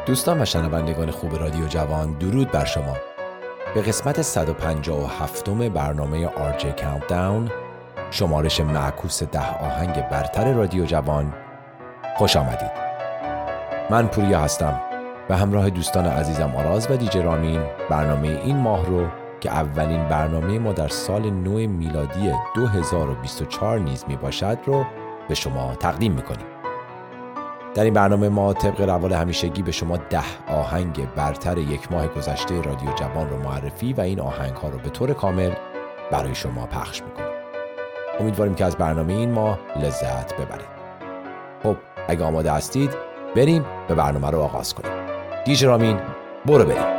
دوستان و شنوندگان خوب رادیو جوان، درود بر شما. به قسمت 157 برنامه RJ Countdown، شمارش معکوس 10 آهنگ برتر رادیو جوان، خوش آمدید. من پوریا هستم و همراه دوستان عزیزم آراز و دیجی رامین برنامه این ماه رو که اولین برنامه ما در سال نو میلادی 2024 نیز می باشد رو به شما تقدیم میکنیم. در این برنامه ما طبق روال همیشگی به شما 10 آهنگ برتر یک ماه گذشته رادیو جوان رو معرفی و این آهنگ ها رو به طور کامل برای شما پخش میکنیم. امیدواریم که از برنامه این ماه لذت ببرید. خب اگه آماده هستید بریم به برنامه رو آغاز کنیم. دیجی رامین برو بریم.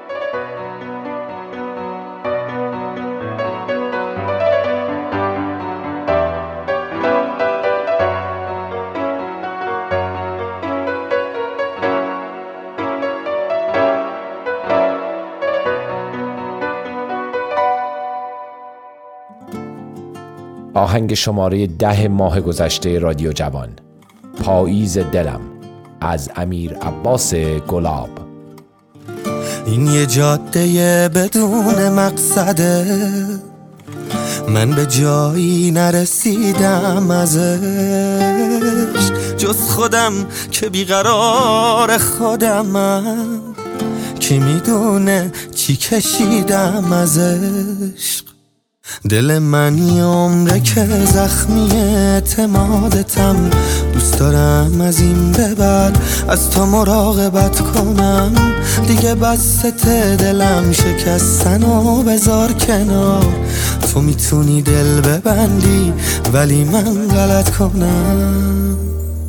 آهنگ شماره 10 ماه گذشته رادیو جوان، پاییز دلم از امیر عباس گلاب. این یه جاده بدون مقصده، من به جایی نرسیدم ازش، جز خودم که بیقرار خودمم، کی میدونه چی کشیدم ازش. دل من یه عمره که زخمی اعتمادتم، دوست دارم از این به بعد از تو مراقبت کنم. دیگه بسته دلم شکستن و بذار کنار، تو میتونی دل ببندی ولی من غلط کنم.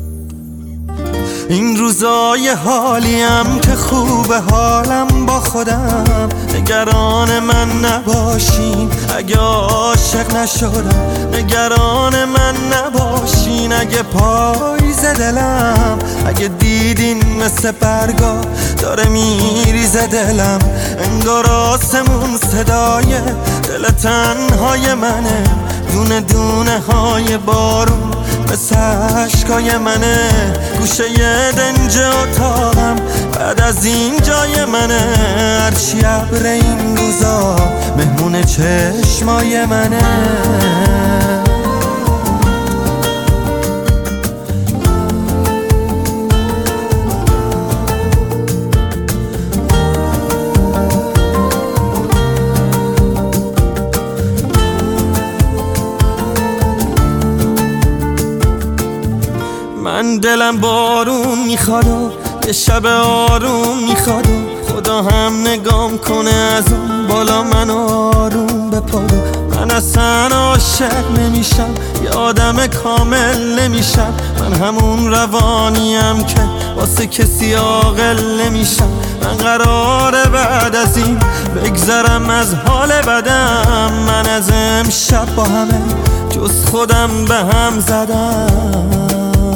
این روزای حالیم که خوبه حالم با خودم، نگران من نباشین اگه عاشق نشدم، نگران من نباشین اگه پاییز دلم، اگه دیدین مثل برگا داره میریزه دلم، انگار آسمون صدای دل تنهای منه، دونه دونه های بارون مثل عشقای منه، گوشه یه دنج اتاقم بعد از این جای منه، هرچی ابر این روزا مهمون چشمای منه. من دلم بارون میخواد و یه شب آروم میخواد و خدا هم نگام کنه از اون بالا من آروم بپاره. من اصلا عاشق نمیشم، یه آدم کامل نمیشم، من همون روانیم که واسه کسی عاقل نمیشم. من قراره بعد از این بگذرم از حال بدم، من از امشب با همه جز خودم به هم زدم.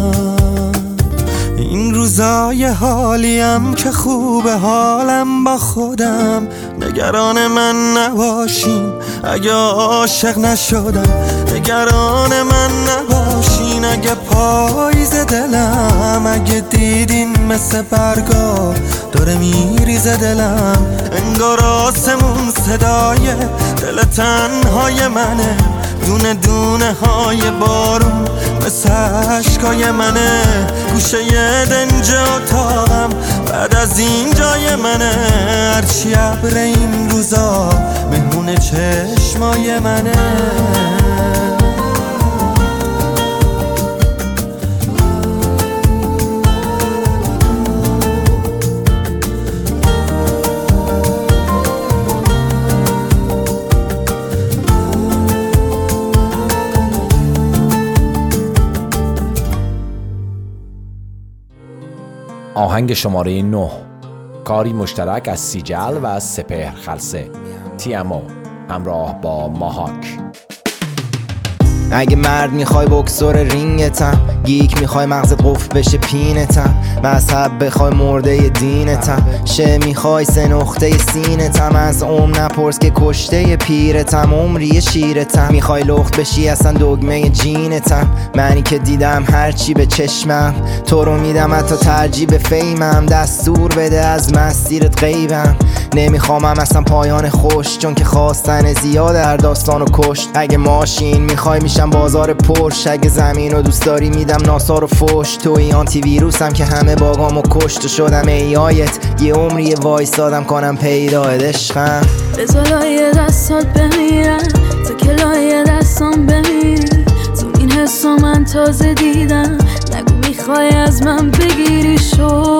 این روزای حالیم که خوبه حالم با خودم، نگران من نباشین اگه عاشق نشدم، نگران من نباشین اگه پاییز دلم، اگه دیدین مثل برگا داره میریزه دلم، انگار آسمون صدای دل تنهای منه، دونه دونه های بارون مثل عشقای منه، گوشه یه دنج اتاقم بعد از این جای منه، هرچی ابر این روزا مهمون چشمای منه. آهنگ شماره 9، کاری مشترک از سیجل و سپهر خلسه، تیامو همراه با ماهاک. اگه مرد میخوای بکسور رینگتم، گیک میخوای مغزت قفل بشه پینتم، مذهب بخوای مرده دینتم، شه میخوای سه نقطه سینتم، از نپرس که کشته پیرتم، عمری شیرتم، میخوای لخت بشی اصلا دگمه جینتم، منی که دیدم هرچی به چشمم، تو رو میدم حتی ترجیح به فیمم، دستور بده از مسیرت غیبم، نمیخوامم اصلا پایان خوش، چون که خواستن زیاد در داستانو کشت. اگه ماشین میخوای میشم بازار پرش، اگه زمین رو دوست داری میدم ناسا رو فوش، توی آنتی ویروسم که همه باگامو کشت و شدم ایایت، یه عمری وایسادم کنم پیدایت عشقم. بذار لایه دستات بمیرم تا که لایه دستام بمیری، تو این حسا من تازه دیدم، نگو میخوای از من بگیری شو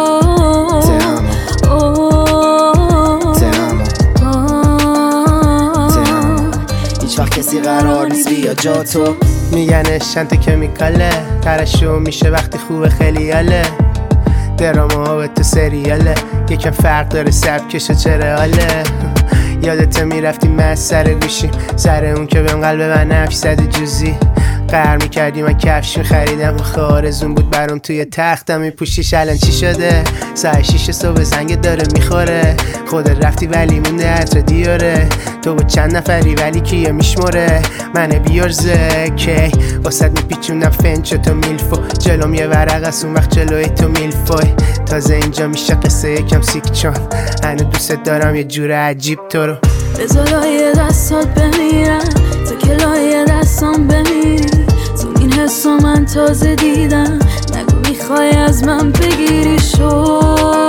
هیچ وقت کسی قرار نیست بیا جا تو. میگن اشنت کمیکاله، ترشو میشه وقتی خوبه خیلی حاله، دراما به تو سریاله، یکم فرق داره سبکش و چرا حاله. یادت میرفتی من سر گوشیم، سر اون که بهم قلب من نفش زده جوزی، قهر میکردی من کفش میخریدم، آرزون بود برام توی تختم میپوشیش، الان چی شده؟ ساعت 6 صبح زنگ داره میخوره، خودت رفتی ولی مونده عطر دیاره، تو با چند نفری ولی کیه میشموره، من بیارزه کی واسد میپیچوندم فنچ تو میلفو، جلوم یه ورق از اون وقت جلوی تو میلفوی، تازه اینجا میشه قصه یکم سیک، چون هنو دوست دارم یه جور عجیب تو رو. بذار لایه دستات بمیرم تا که لایه دستام بمیری، تو این حسا من تازه دیدم، نگو میخوای از من بگیری شو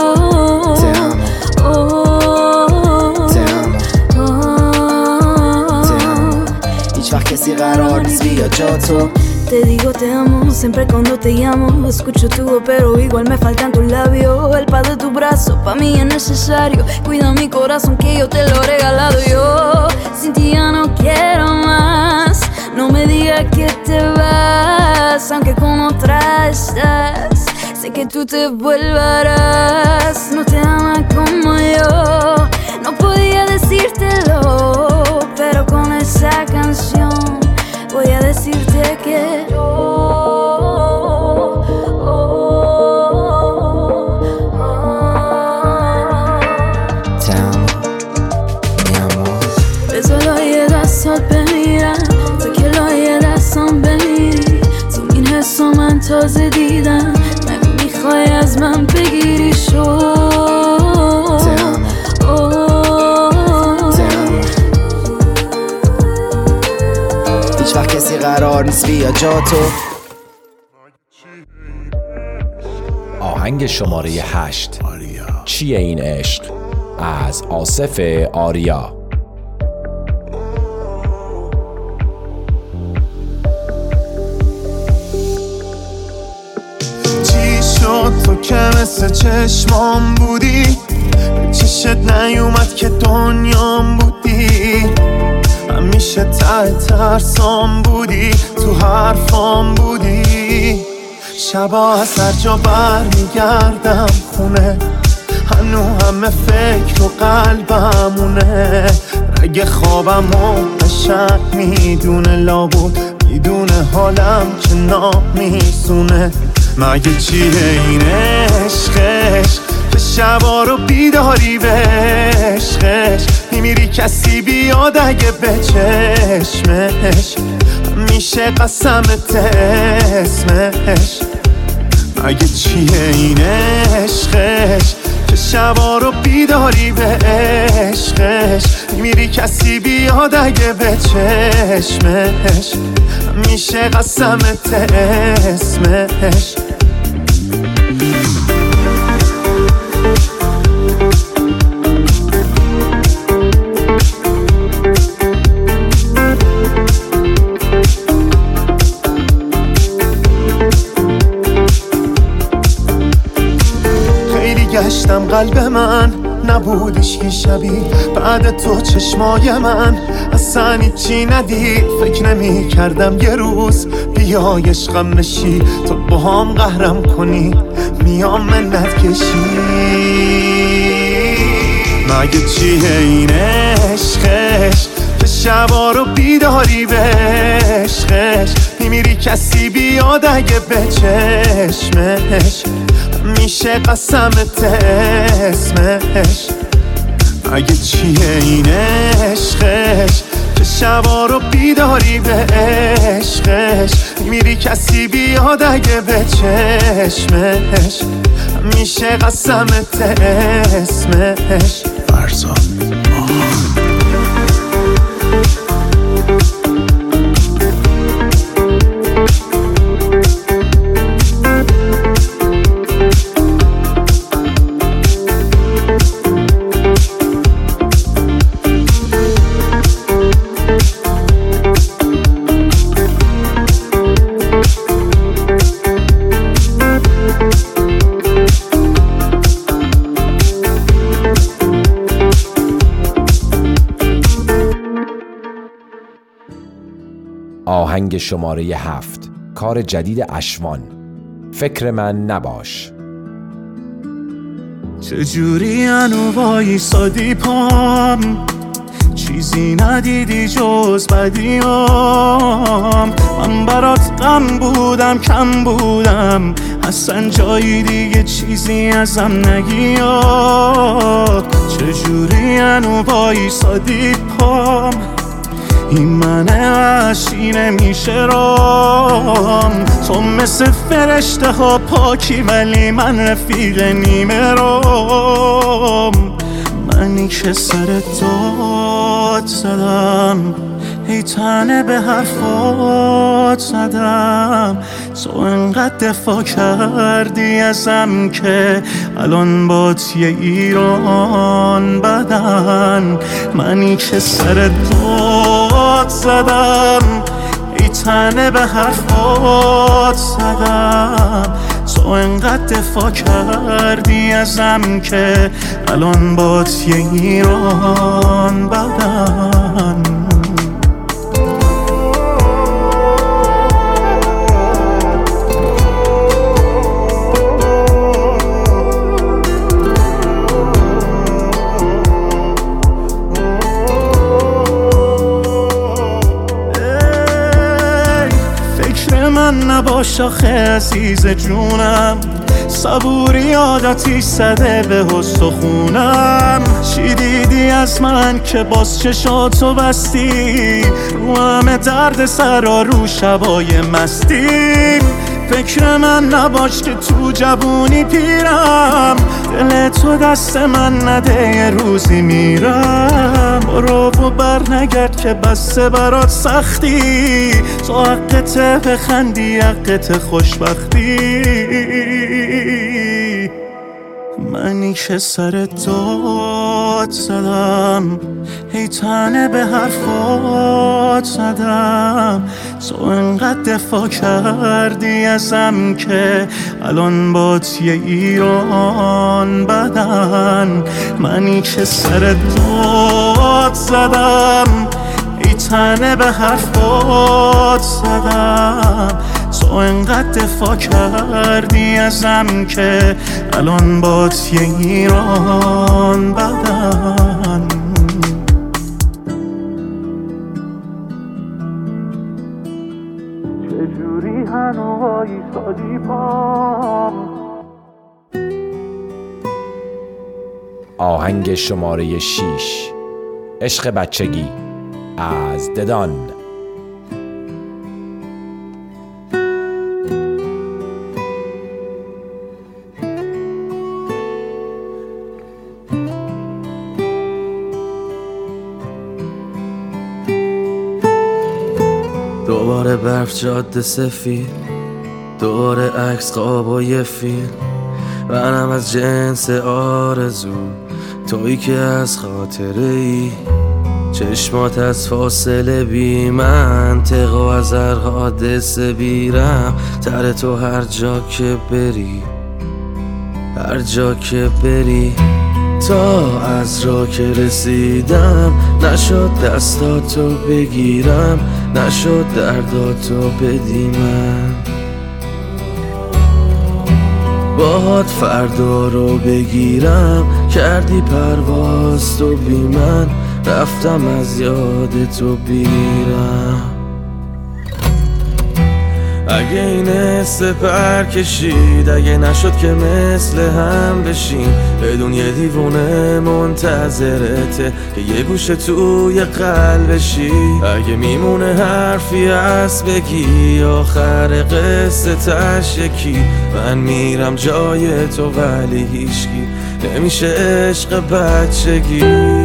هیچ وقت کسی قرار نیست بیا جا تو. Te digo te amo, siempre cuando te llamo escucho tu voz pero igual me faltan tus labios, el paz de tu brazo pa' mí es necesario, cuida mi corazón que yo te lo he regalado yo, sin ti ya no quiero más, no me digas que te vas, aunque con otra estás, sé que tú te volverás, no te ama como yo, no podía decírtelo, pero con esa canción voy a decirte que te amo, mi amor. بذار لایه دستات بمیرم تا که لایه دستام بمیری، تو این حسا من تازه دیدم، نگو میخوای از من بگیری شو هیچ وقت کسی قرار نیست بیا جا تو. آهنگ شماره 8 چیه این عشق از آصف آریا. چی شد تو که مثل چشمام بودی، چشت نیومد که دنیام بودی، همیشه ته ترسام بودی، تو حرفام بودی، شبا از هر جا بر میگردم خونه، هنو همه فکر و قلبمونه، رگ خوابم و قشنگ میدونه، لابود میدونه حالم که نامیسونه، مگه چیه این عشقش که شبا رو بیداری به عشقش، میمیری کسی بیاد اگه به چشمش، میشه قسمت اسمش، مگه چیه این عشقش که شبا رو بیداری به عشقش، میمیری کسی بیاد اگه به چشمش، میشه قسمت اسمش. گشتم قلب من نبودش که شبیه بعد تو، چشمای من اصلا هیچی ندید، فکر نمی کردم یه روز بیای عشقم بشی، تو با هم قهرم کنی میام منت کشی، مگه چیه این عشقش که شبا رو بیداری به عشقش میمیری کسی بیاد اگه به چشمش میشه قسمت اسمش اگه چیه این عشقش که شبا رو بیداری به عشقش میمیری کسی بیاد اگه به چشمش میشه قسمت اسمش فرزاد آهنگ شماره 7، کار جدید اشوان، فکر من نباش. چجوری انو وایسادی پام، چیزی ندیدی جز بدیام. من برات غم بودم کم بودم، اصلا جایی دیگه چیزی ازم نگیا. چجوری انو وایسادی پام، این من وحشی نمیشه رام. تو مثل فرشته ها پاکی ولی من رفیق نیمه رام. منی که سر داد زدم، ای تنه به حرفات زدم. تو انقدر دفاع کردی ازم که الان با توی ایران بدن. منی که سر داد زدم، ای تنه به حرفات زدم. تو انقدر دفاع کردی ازم که الان با توی ایران بدن. نباش آخه عزیز جونم، صبوری عادتی زده به استخونم. چی دیدی از من که باز چشاتو بستی، رو همه درد سرا رو شبای مستیم. فکر من نباش که تو جوونی پیرم، دل تو دست من نده یه روزی میرم. برو و بر نگرد که بسته برات سختی، تو حقته بخندی حقت خوشبختی. منی که سر داد زدم، ای تنه به حرفات زدم. تو انقدر دفاع کردی ازم که الان با توی ایران بدن. منی که سر داد زدم، ای تنه به حرفات زدم. تو انقدر دفاع کردی ازم که الان با توی ایران بدن. چجوری هنو وایسادی پام. آهنگ شماره 6، عشق بچگی از ددان. دوباره برف جاده سفید، دوباره عکس خواب و یه فیلم. منم از جنس آرزو، تویی که از خاطره ای. چشمات از فاصله بی منطق و از هر حادثه بیرم. تر تو هر جا که بری، هر جا که بری. تا از راه که رسیدم، نشد دستاتو بگیرم، نشد درداتو بدی من. باهات فردا رو بگیرم، کردی پرواز تو بی من. رفتم از یاد تو بیرم. اگه این سپر کشید، اگه نشد که مثل هم بشیم، بدون یه دیوونه منتظرته که یه گوشه توی قلبشی. اگه میمونه حرفی هست بگی، آخر قصه تش یکی، من میرم جای تو ولی هیچکی نمیشه عشق بچگی.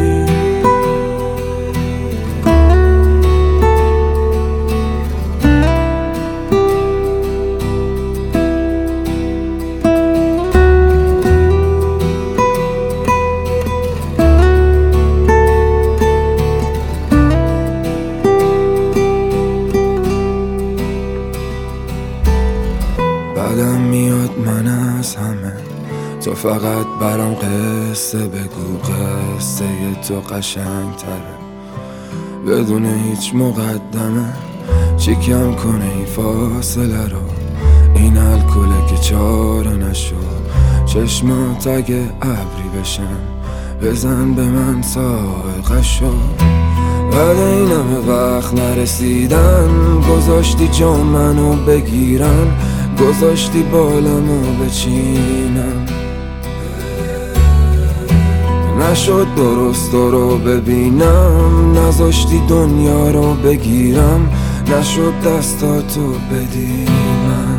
بعدم میاد من از همه، تو فقط برام قصه بگو، قصه تو قشنگ تره بدون هیچ مقدمه. چی کم کنه این فاصله رو، این الکله که چاره نشد. چشمات اگه ابری بشن بزن به من سائقه شد. بعد این همه وقت نرسیدن، گذاشتی جا منو بگیرن، گذاشتی بالمو بچینم. نشد درست رو ببینم، نذاشتی دنیا رو بگیرم، نشد دستاتو بدیمم.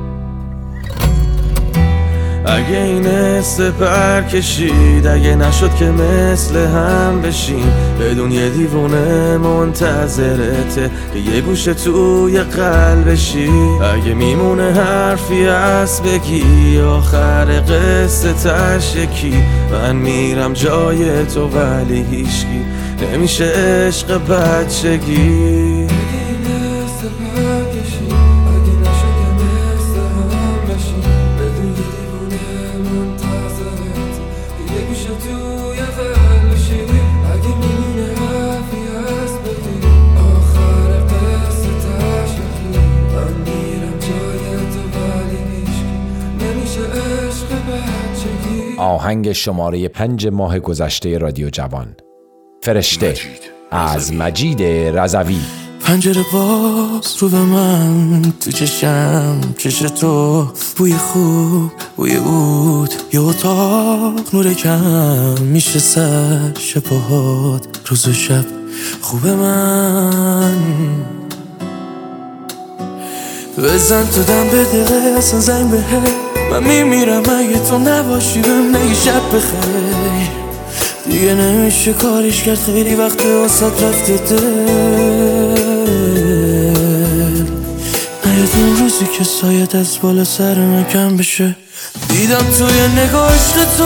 اگه این سپر کشید، اگه نشد که مثل هم بشیم، بدون یه دیوونه منتظرته که یه گوشه توی قلبشی. اگه میمونه حرفی هست بگی، آخر قصه تش یکی، من میرم جای تو ولی هیچکی نمیشه عشق بچگی. آهنگ شماره 5 ماه گذشته رادیو جوان، فرشته از مجید رضوی. پنجره باز رو به من، تو چشم چش تو، بوی خوب بوی عود، یه اتاق نور کم میشه سر شبهات، روز و شب خوب من. بزن تو دم بده اصلا زنگ به من میمیرم اگه تو نباشی، بهم نگی شب بخیر. دیگه نمیشه کاریش کرد، خیلی وقت واسات رفته دل. نیاد اون روزی که سایت از بالا سر من کم بشه. دیدم توی نگاهش تو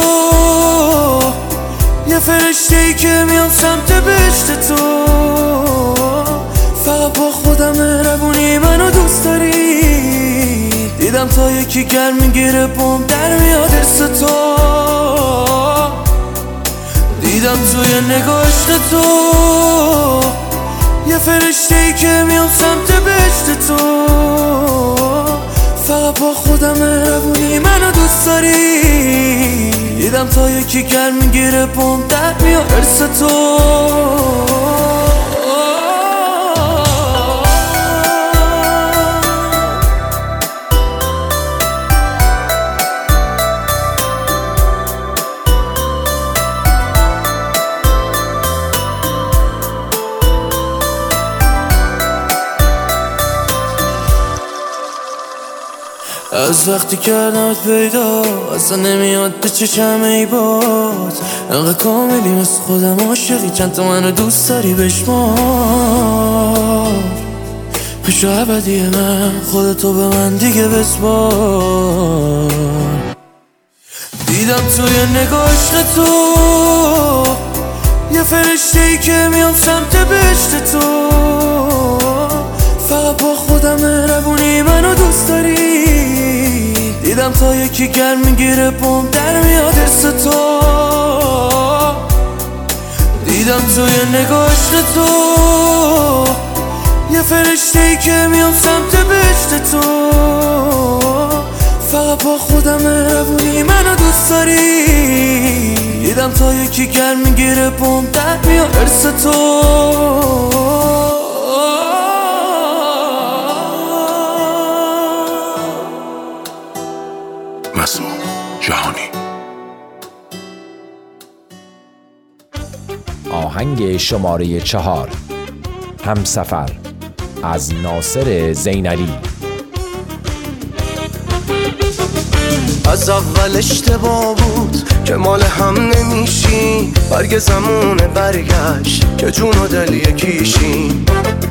یه فرشته‌ای که میام سمت بهشت تو. فقط با خودم مهربونی منو دوست داری. دیدم تا یکی گرم میگیره بوم در میاد حس تو. دیدم توی نگاهش تو یه فرشته‌ای که میام سمت بهشت تو. فقط با خودم مهربونی منو دوست داری. دیدم تا یکی گرم میگیره بوم در میاد حس تو. از وقتی کردمت پیدا اصلا نمیاد به چشم ای باز. انقدر کاملی مثل خودم عاشقی، چند تا منو دوست داری بشمار. بشو ابدی من، خودتو به من دیگه بسپار. دیدم توی نگاهش تو یه فرشته‌ای که میام سمت بهشت تو. فقط با خودم مهربونی منو دوست داری. دیدم تا یکی گرم میگیره بوم در میاد حس تو. دیدم توی نگاهش تو یه فرشته‌ای که میام سمت بهشت تو. فقط با خودم مهربونی منو دوست داری. دیدم دلم تا یکی گرم میگیره بوم در میاد ارس تو. مسعود جهانی. آهنگ شماره 4، همسفر، از ناصر زینعلی. از اول اشتباه بود که مال هم نمیشیم، برگ زمونه برگشت که جون و دل یکیشیم.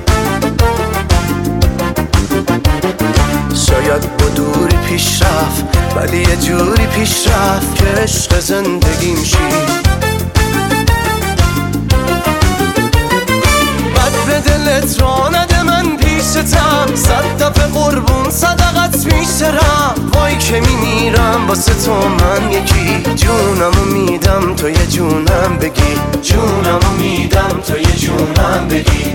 شاید با دوری پیش رفت ولی یه جوری پیش رفت که عشق زندگیم شی. بد به دلت را نده من پیشتم، 100 دفعه قربون صدقت میشرم. وای که میمیرم واسه تو من یکی، جونمو میدم تو یه جونم بگی، جونمو میدم تو یه جونم بگی.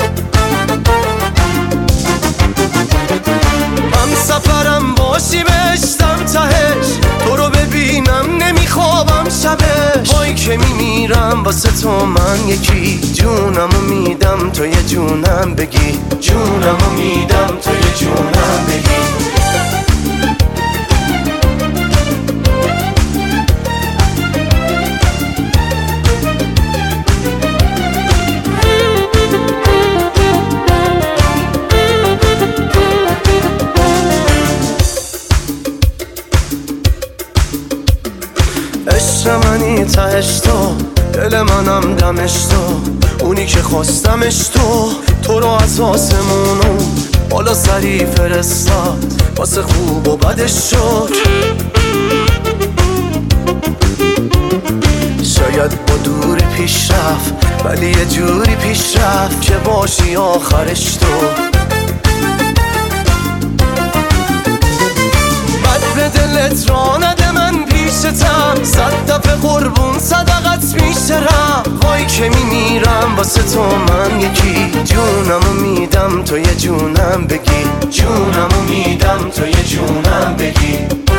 هم سفرم باشی بشتم تهش، تو رو ببینم نمیخوابم شبش. وای که میمیرم واسه تو من یکی، جونمو میدم تو یه جونم بگی، جونمو میدم تو یه جونم بگی. عشق منی تهش تو، دل منم دمش تو، اونی که خواستمش تو رو از آسمونو بالا سری فرستاد، واسه خوب و بدش شد. شاید با دوری پیش رفت ولی یه جوری پیش رفت که باشی آخرش تو. بد به دلت را نده من پیشتم، 100 دفعه قربون صدقت میشرم. وای که میمیرم واسه تو من یکی، جونمو میدم تو یه جونم بگی، جونمو میدم تو یه جونم بگی.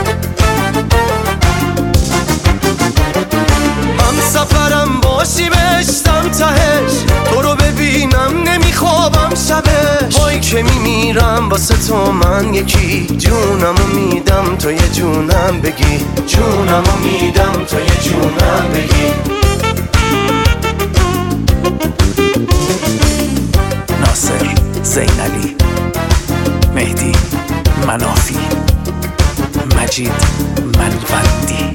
هم سفرم باشی بشتم تهش، تو رو ببینم نمیخوابم شبش. وای که میمیرم واسه تو من یکی، جونمو میدم تو یه جونم بگی، جونمو میدم تو یه جونم بگی. ناصر زینعلی، مهدی منافی، مجید منوندی.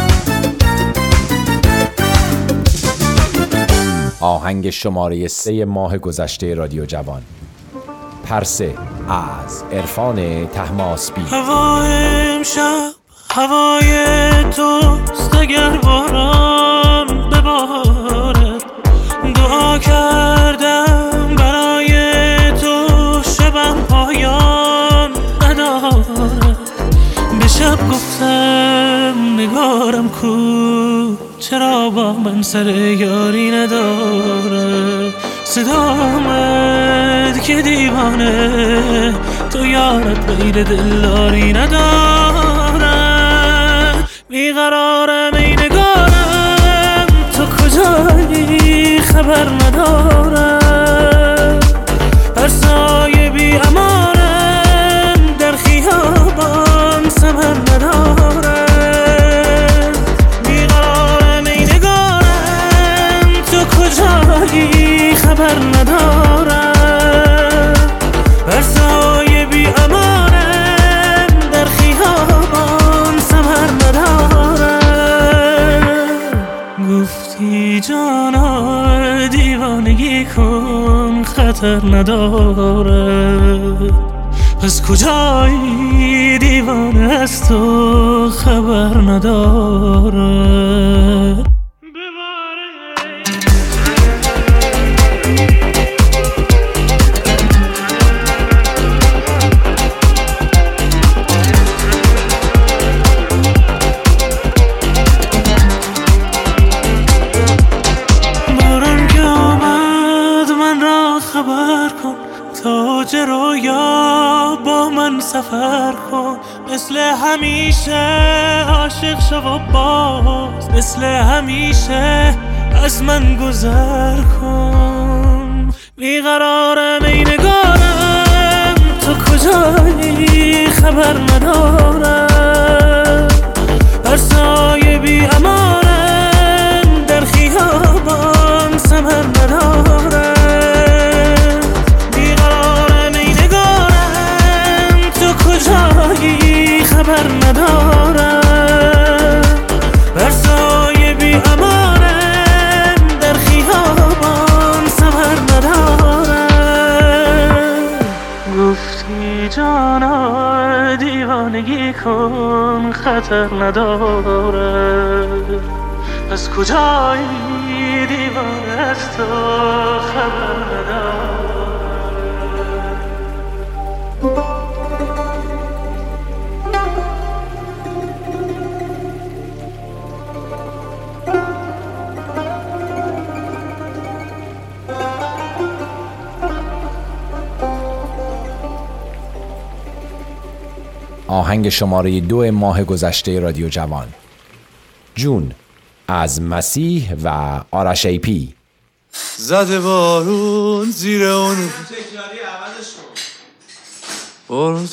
آهنگ شماره 3 ماه گذشته رادیو جوان، پرسه، از عرفان طهماسبی. هوا امشب هوای توست، اگر باران ببارد. دعا کردم برای تو، شبم پایان ندارد. به شب گفتم نگارم کو، چرا با من سر یاری نداره. صدا آمد که دیوانه، تو یارت غیر دلداری نداره. بیقرارم ای نگارم، تو کجایی خبر ندارم. هر سایه بی امانم، در خیابان ثمر ندارم. کجایی خبر ندارم. هر سایه بی امانم، در خیابان ثمر ندارم. گفتی جانا دیوانگی کن، خطر نداره. پس کجایی دیوانه از تو خبر نداره. سفر کن، مثل همیشه عاشق شو و باز مثل همیشه از من گذر کن. بیقرارم ای نگارم، تو کجایی خبر ندارم، بر سایه بی امانم در خیابان ثمر ندارم. بیقرارم ای نگارم، تو کجایی خبر ندارم، بر سایه بی امانم در خیابان ثمر ندارم. گفتی جانا دیوانگی کن خطر نداره، از کجایی دیوانه از تو خبر نداره. آهنگ شماره 2 ماه گذشته رادیو جوان، جون از مسیح و آرش ای پی. زده بارون زیر اون بارون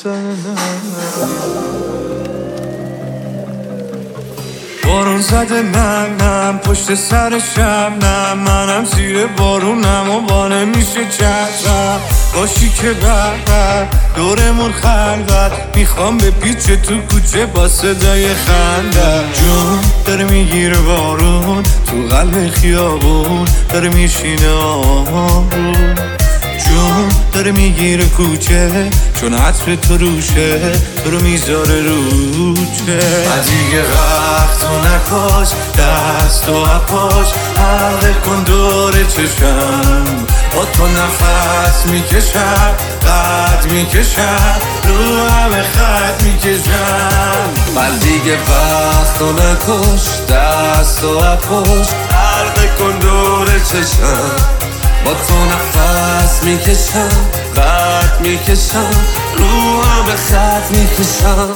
بارون زده نم پشت سرشم، نه منم زیر بارونم و با نمیشه چترم. باشی که بر دورمون خلوت، میخوام به پیچ تو کوچه با صدای خنده. جون داره میگیره بارون تو قلب خیابون، داره میشینه آروم. جون داره میگیره کوچه چون عطر تو روشه، تو رو میذاره روچه. دیگه وقت تو نکاش، دست و اپاش حلقه کن دور چشم. با تو نفس میکشم، قد میکشم، رو همه خط میکشم. دیگه وقت تو نکاش، دست و اپاش حلقه کن دور چشم. با تو نفس میکشم، قد میکشم، رو همه خط میکشم.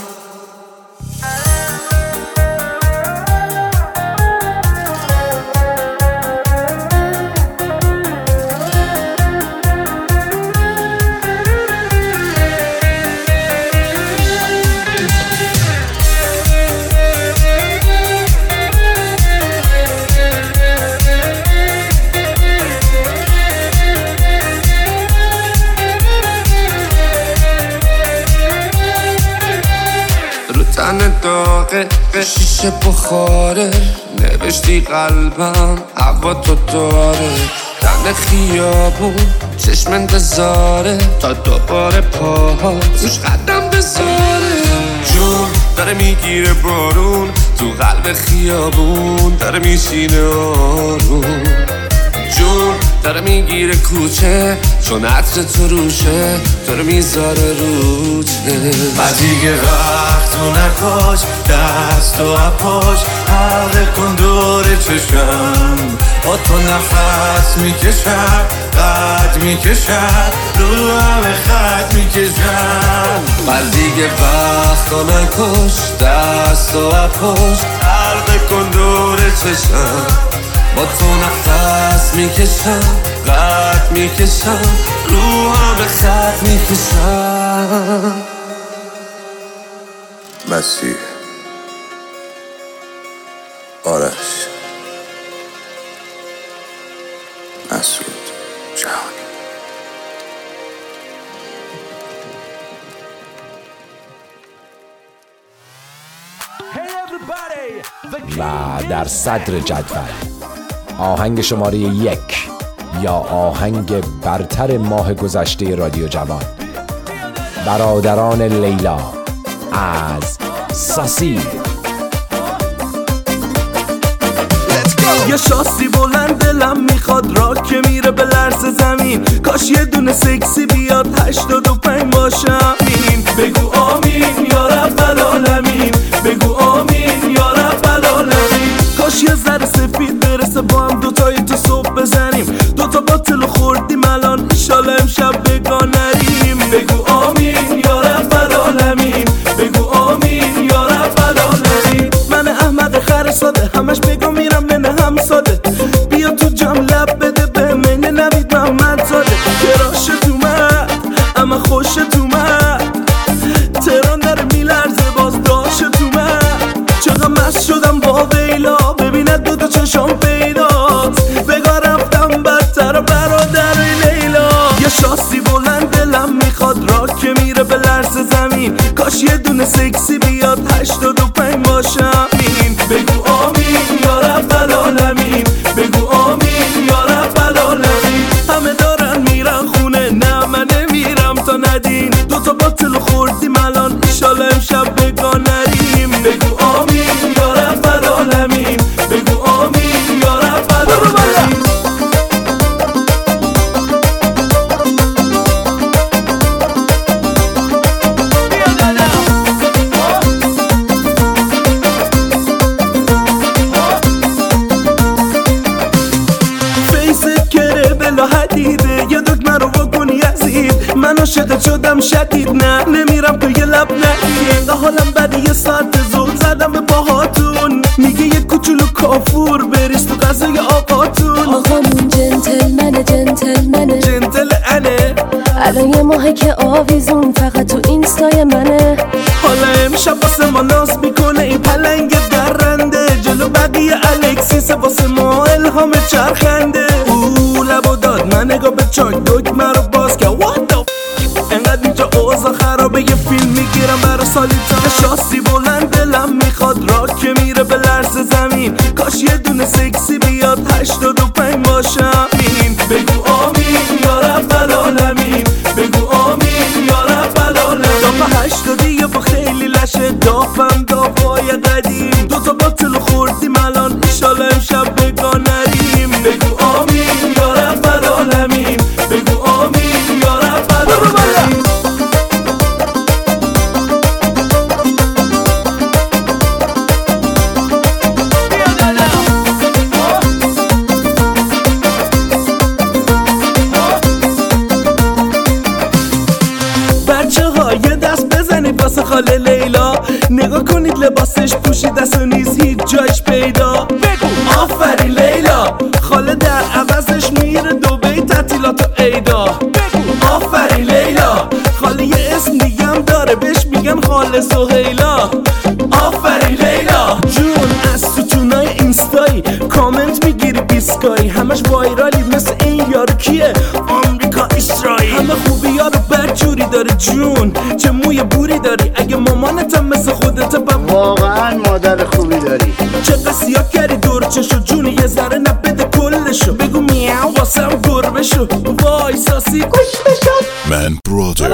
داغه شیشه بخاره، نوشتی قلبم هوا تو داره. دن خیابون چشم انتظاره تا دوباره پاها روش قدم بذاره. جون داره میگیره بارون تو قلب خیابون، داره میشینه آروم. جون داره میگیره کوچه چون عطر تو روشه، داره میذاره روچه. دیگه وقت تو نکاش، دست و اپاش حلقه کن دور چشم. با تو نفس میکشم، قد میکشم، رو همه خط میکشم. دیگه وقت تو نکاش، دست و اپاش حلقه کن دور چشم. با تو نفس میکشم، قد میکشم، رو همه خط میکشم. مسیح، آرش، مسعود، جهانی. و در صدر جدول آهنگ شماره 1 یا آهنگ برتر ماه گذشته رادیو جوان، برادران لیلا از ساسی. یه شاسی بلند دلم میخواد، را که میره به لرز زمین. کاش یه دونه سکسی بیاد 85 باشه امین. بگو آمین یا رب العالمین، بگو آمین یا رب العالمین. کاش یه ذره سفید برسه با هم دوتایی تو صبح بزنیم. دوتا باطل خوردیم الان ایشالا امشب بگاه نریم. بگو آمین یا رب العالمین. از دو چشم پیداست. بگاه رفتم بدتر برادر لیلا. یه شاسی بلند دلم میخواد راه که میره به لرز زمین. کاش یه دونه سکسی بیاد 85 باشم این. بگو آمین یا رب العالمین. بگو آمین یا رب العالمین. همه دارن میرن خونه نه من نمیرم تا ندین. دوتا باطل خوردیم الان ایشالا امشب بگاه نریم. بگو آمین یا رب العالمین. بگو آمین یا رب العالمین. من عاشقت شدم شدید نه نمیرم تو یه لب نگی. اینقدر حالم بده یه ساعت زل زدم به باهاتون. میگه یه کوچولو کافور بریز تو غذای آقاتون. آقامون جنتلمنه جنتلمنه جنتل انه. الان یه ماهه که آویزون فقط تو اینستای منه. حالا امشب واسه ما ناز میکنه این پلنگ درنده. جلو بقیه الکسیس واسه ما الهام چرخنده. او لبو داد من نگاه به چاک دکمه رو باز که انقدر اینجا اوضاع خرابه یه فیلم میگیرم برا سالیتا. شاسی بلند دلم میخواد راه که میره به لرز زمین. کاش یه دونه سکسی بیاد 85 باشم این. بگو آمین یا رب العالمین. بگو آمین یا رب العالمین. دافه 80 یا با خیلی لشه دافم دافای قدیم. دوتا باطل خوردیم الان ایشالا امشب بگاه نریم. بگو آمین یا رب العالمین. بگو آمین یا رب العالمین. بچه ها یه دست بزنید واسه خاله لیلا. نگاه کنید لباسش پوشیده است و نیز هیچ جایش پیدا. بگو آفرین لیلا. خاله در عوضش میره دبی تعطیلات و عیدا. بگو آفرین لیلا. خاله یه اسم دیگه هم داره بهش میگن خاله سهیلا. آفرین لیلا جون. از ستونای اینستایی کامنت میگیری بیسکایی. همش وایرالی مثل این یارو کیه آمریکا اسرائیل. همه خوبی ها رو برجوری داره جون. چه موی بوری داری اگه مامانتم مثل خودت واقعا مادر خوبی داری. چه قصیات کردی دور چشو جونی یه ذره نبده کلشو. بگو میاو واسم گربه شو. وای ساسی گوش بشو. من برادر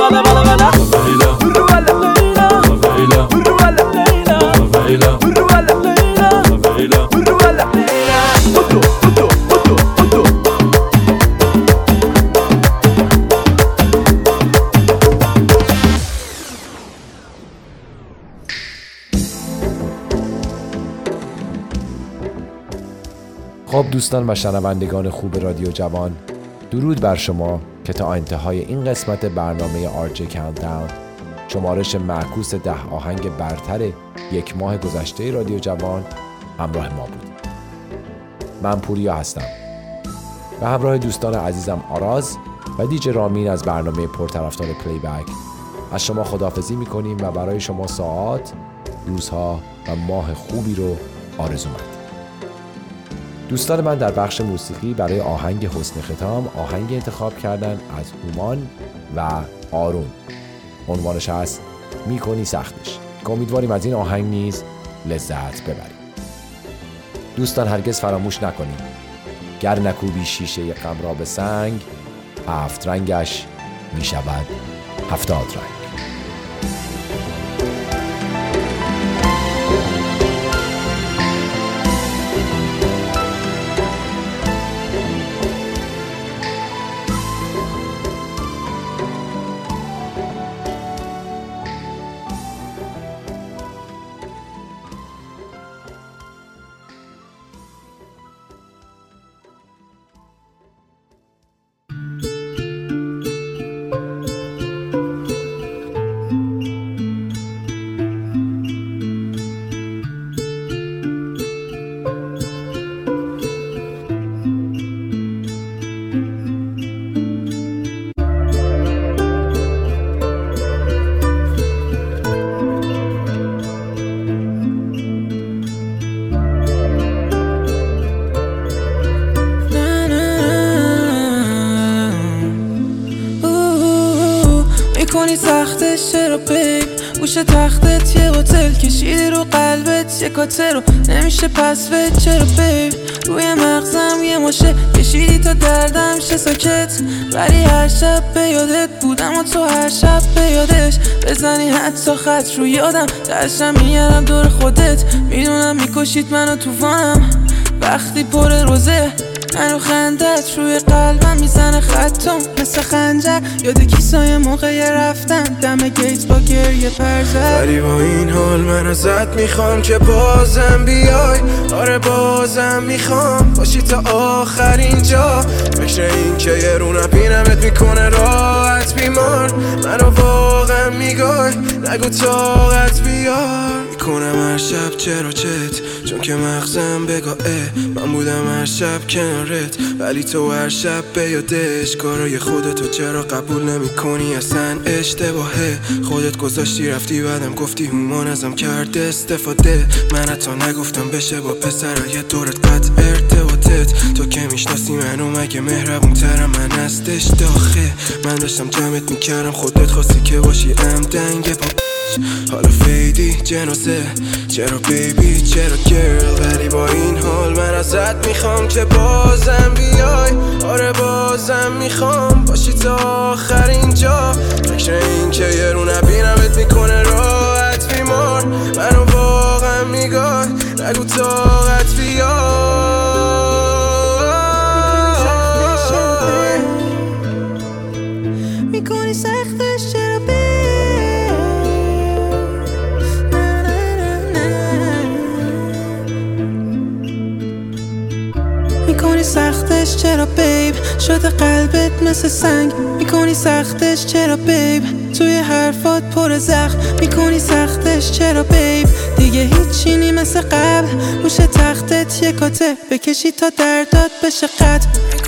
خب دوستان و شنوندگان خوب رادیو جوان، درود بر شما که تا انتهای این قسمت برنامه RJ Countdown شمارش معکوس 10 آهنگ برتر یک ماه گذشته رادیو جوان همراه ما بود. من پوریا هستم و همراه دوستان عزیزم آراز و دیجی رامین از برنامه پرطرفدار پلی بک از شما خداحافظی میکنیم و برای شما ساعات، روزها و ماه خوبی رو آرزومند. دوستان من در بخش موسیقی برای آهنگ حسن ختام آهنگ انتخاب کردن از هومان و آرون. عنوانش هست میکنی سختش که امیدواریم از این آهنگ نیز لذت ببریم. دوستان هرگز فراموش نکنید گر نکوبی شیشه غم را به سنگ 7 رنگش میشود 70 رنگ. سختش چرا بیب گوش تختت یه هتل کشیدی رو قلبت یه کاتر رو نمیشه پس وید چرا بیب روی مغزم یه ماشه کشیدی تا دردم شه ساکت ولی هر شب به یادت بودم و تو هر شب به یادش بزنی حتی خط رو یادم درشم میگردم دور خودت میدونم میکشید منو توفانم وقتی پر روزه منو خندت روی قلبم میزنه خطم مثل خنجر یاد کیسای موقع رفتن دم گیت با گریه پرزد ولی با این حال من ازت میخوام که بازم بیای آره بازم میخوام باشی تا آخرین جا فکر این که یه رو نبینمت میکنه راحت بیمار منو واقعا میگای نگو طاقت بیار میکنم هر شب چرا چت چون که مغزم بگاه من بودم هر شب کنارت ولی تو هر شب به یادش کارای خودتو چرا قبول نمی کنی اصلا اشتباهه خودت گذاشتی رفتی بعدم گفتی هومان ازم کرد استفاده من حتی نگفتم بشه با پسرای دورت قطع ارتباطت تو که میشناسی منو مگه مهربون ترم من هستش داخه من داشتم جمعت میکردم خودت خواستی که باشی دنگه با حالا فیدی جنازه چرا بیبی چرا گرل ولی با این حال من ازت میخوام که بازم بیای آره بازم میخوام باشی تا آخرین جا فکر این که یه رو نبینمت میکنه راحت بیمار منو واقعا میگای نگو طاقت بیای میکنی سختش چرا میکنی سختش چرا بیب شده قلبت مثل سنگ میکنی سختش چرا بیب توی حرفات پر زخم میکنی سختش چرا بیب دیگه هیچی نی مثل قبل روش تختت یه کاته بکشی تا دردات بشه قطع